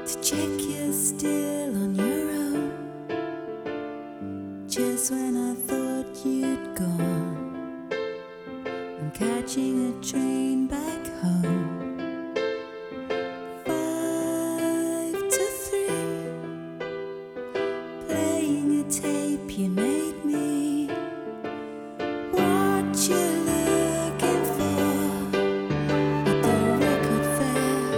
to check you're still on your own. Just when I thought you'd gone, I'm catching a train back home.